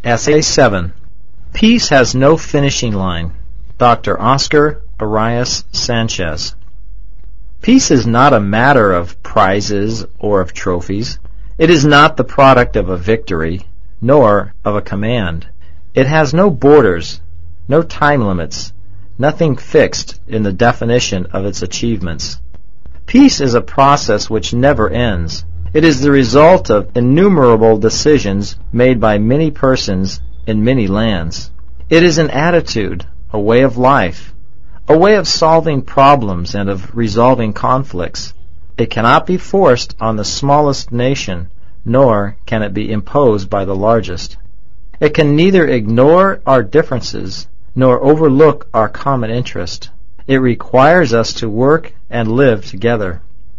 Essay 7. Peace has no finishing line. Dr. Oscar Arias Sanchez. Peace is not a matter of prizes or of trophies. It is not the product of a victory, nor of a command. It has no borders, no time limits, nothing fixed in the definition of its achievements. Peace is a process which never ends. It is the result of innumerable decisions made by many persons in many lands. It is an attitude, a way of life, a way of solving problems and of resolving conflicts. It cannot be forced on the smallest nation, nor can it be imposed by the largest. It can neither ignore our differences nor overlook our common interest. It requires us to work and live together.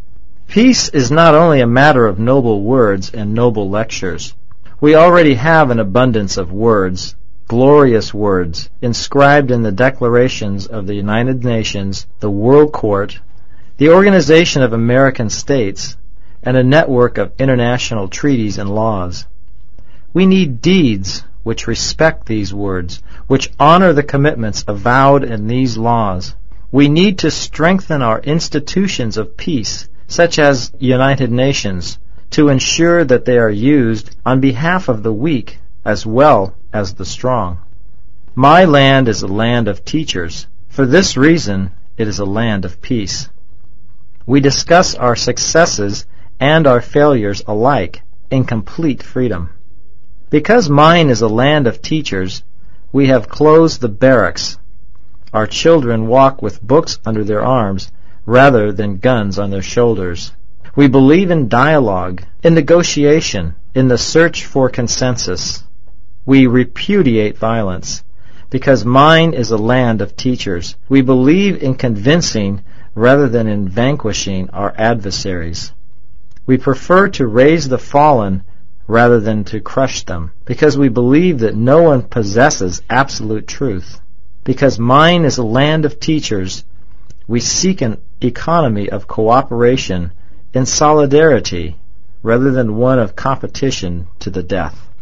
Peace is not only a matter of noble words and noble lectures. We already have an abundance of words, glorious words, inscribed in the declarations of the United Nations, the World Court, the Organization of American States, and a network of international treaties and laws. We need deeds which respect these words, which honor the commitments avowed in these laws. We need to strengthen our institutions of peace, such as United Nations, to ensure that they are used on behalf of the weak as well as the strong. My land is a land of teachers. For this reason, it is a land of peace. We discuss our successes and our failures alike in complete freedom. Because mine is a land of teachers, we have closed the barracks. Our children walk with books under their arms rather than guns on their shoulders. We believe in dialogue, in negotiation, in the search for consensus. We repudiate violence. Because mine is a land of teachers, we believe in convincing rather than in vanquishing our adversaries. We prefer to raise the fallen rather than to crush them, because we believe that no one possesses absolute truth. Because mine is a land of teachers, we seek an economy of cooperation in solidarity rather than one of competition to the death.